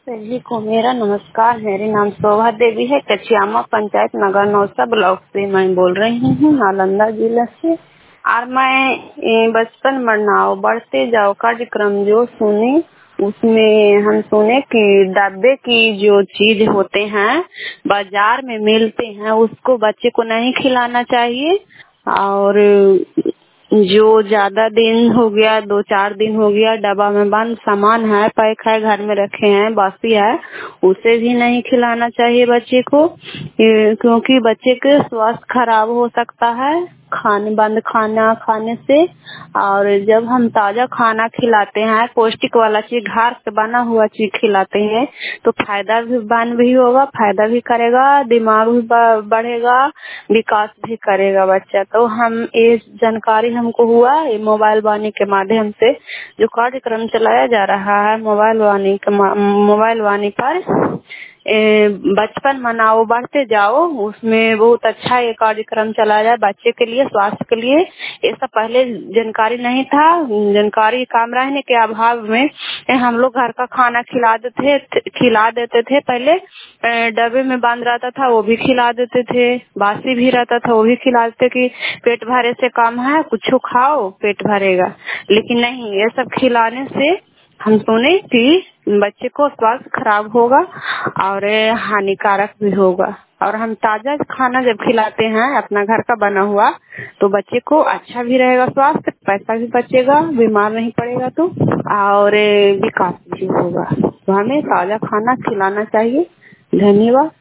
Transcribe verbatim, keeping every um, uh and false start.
सभी को मेरा नमस्कार। मेरे नाम शोभा देवी है। कचियामा पंचायत नगर नौसा ब्लॉक से मैं बोल रही हूँ, नालंदा जिला से। और मैं बचपन बढ़ाओ बढ़ते जाओ कार्यक्रम जो सुने, उसमें हम सुने कि डब्बे की जो चीज होते हैं बाजार में मिलते हैं उसको बच्चे को नहीं खिलाना चाहिए। और जो ज्यादा दिन हो गया, दो चार दिन हो गया, डब्बा में बंद सामान है, पैक है, घर में रखे हैं, बासी है, उसे भी नहीं खिलाना चाहिए बच्चे को, क्योंकि बच्चे के स्वास्थ्य खराब हो सकता है खाने बंद खाना खाने से। और जब हम ताजा खाना खिलाते हैं, पौष्टिक वाला चीज, घर से बना हुआ चीज खिलाते हैं तो फायदा भी बन भी होगा, फायदा भी करेगा, दिमाग भी बढ़ेगा, विकास भी करेगा बच्चा। तो हम ये जानकारी हमको हुआ ये मोबाइल वाणी के माध्यम से, जो कार्यक्रम चलाया जा रहा है मोबाइल वाणी के मोबाइल वाणी पर, बचपन मनाओ बढ़ते जाओ, उसमें बहुत अच्छा ये कार्यक्रम चलाया जाए बच्चे के लिए, स्वास्थ्य के लिए। ये सब पहले जानकारी नहीं था। जानकारी कम रहने के अभाव में हम लोग घर का खाना खिला देते खिला देते थे। पहले डब्बे में बंद रहता था वो भी खिला देते थे, बासी भी रहता था वो भी खिला देते कि पेट भरे से कम है, कुछ खाओ पेट भरेगा। लेकिन नहीं, ये सब खिलाने से हम सुने कि बच्चे को स्वास्थ्य खराब होगा और हानिकारक भी होगा। और हम ताजा खाना जब खिलाते हैं अपना घर का बना हुआ तो बच्चे को अच्छा भी रहेगा, स्वास्थ्य, पैसा भी बचेगा, बीमार नहीं पड़ेगा तो, और विकास भी होगा। तो हमें ताजा खाना खिलाना चाहिए। धन्यवाद।